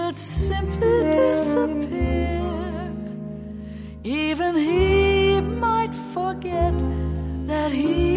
would simply disappear. Even he might forget that he